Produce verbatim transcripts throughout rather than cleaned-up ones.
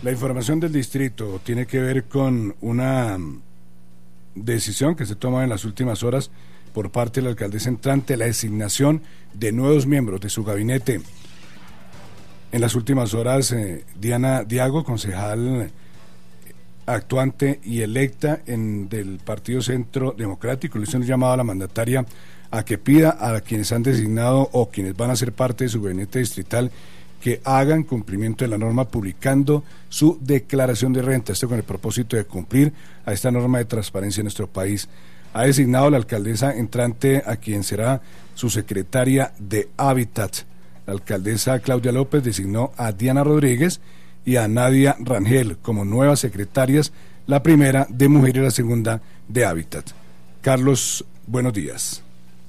La información del distrito tiene que ver con una decisión que se toma en las últimas horas por parte de la alcaldesa entrante, la designación de nuevos miembros de su gabinete. En las últimas horas, eh, Diana Diago, concejal actuante y electa en del Partido Centro Democrático, le hizo un llamado a la mandataria a que pida a quienes han designado o quienes van a ser parte de su gabinete distrital que hagan cumplimiento de la norma publicando su declaración de renta, esto con el propósito de cumplir a esta norma de transparencia en nuestro país. Ha designado la alcaldesa entrante a quien será su secretaria de Hábitat. La alcaldesa Claudia López designó a Diana Rodríguez y a Nadia Rangel como nuevas secretarias, la primera de Mujer y la segunda de Hábitat. Carlos, buenos días.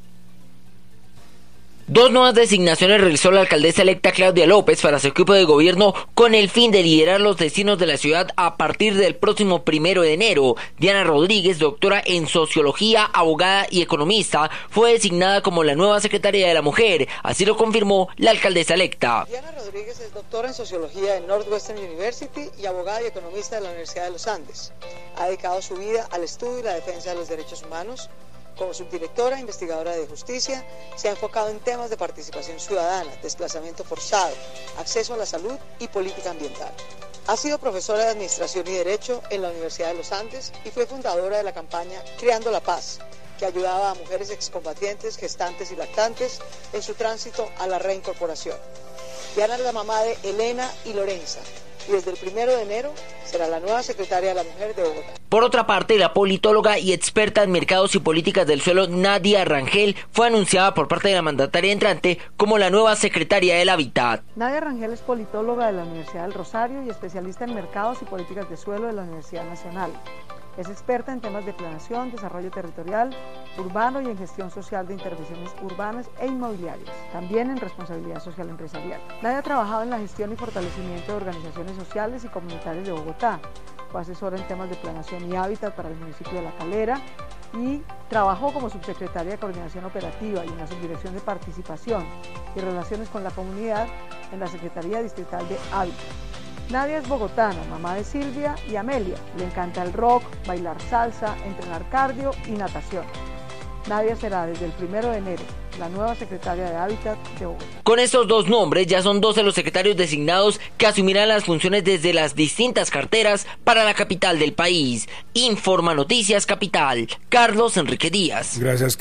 Dos nuevas designaciones realizó la alcaldesa electa Claudia López para su equipo de gobierno con el fin de liderar los destinos de la ciudad a partir del próximo primero de enero. Diana Rodríguez, doctora en sociología, abogada y economista, fue designada como la nueva secretaria de la Mujer, así lo confirmó la alcaldesa electa. Diana Rodríguez es doctora en sociología en Northwestern University y abogada y economista de la Universidad de los Andes. Ha dedicado su vida al estudio y la defensa de los derechos humanos. Como subdirectora investigadora de justicia, se ha enfocado en temas de participación ciudadana, desplazamiento forzado, acceso a la salud y política ambiental. Ha sido profesora de Administración y Derecho en la Universidad de los Andes y fue fundadora de la campaña Creando la Paz, que ayudaba a mujeres excombatientes, gestantes y lactantes en su tránsito a la reincorporación. Diana es la mamá de Elena y Lorenza, y desde el primero de enero será la nueva secretaria de la Mujer de Bogotá. Por otra parte, la politóloga y experta en mercados y políticas del suelo Nadia Rangel fue anunciada por parte de la mandataria entrante como la nueva secretaria del Hábitat. Nadia Rangel es politóloga de la Universidad del Rosario y especialista en mercados y políticas de suelo de la Universidad Nacional. Es experta en temas de planeación, desarrollo territorial, urbano y en gestión social de intervenciones urbanas e inmobiliarias, también en responsabilidad social empresarial. Nadia ha trabajado en la gestión y fortalecimiento de organizaciones sociales y comunitarias de Bogotá. Fue asesora en temas de planeación y hábitat para el municipio de La Calera y trabajó como subsecretaria de Coordinación Operativa y en la Subdirección de Participación y Relaciones con la Comunidad en la Secretaría Distrital de Hábitat. Nadia es bogotana, mamá de Silvia y Amelia. Le encanta el rock, bailar salsa, entrenar cardio y natación. Nadia será desde el primero de enero la nueva secretaria de Hábitat de Bogotá. Con estos dos nombres ya son doce los secretarios designados que asumirán las funciones desde las distintas carteras para la capital del país. Informa Noticias Capital, Carlos Enrique Díaz. Gracias.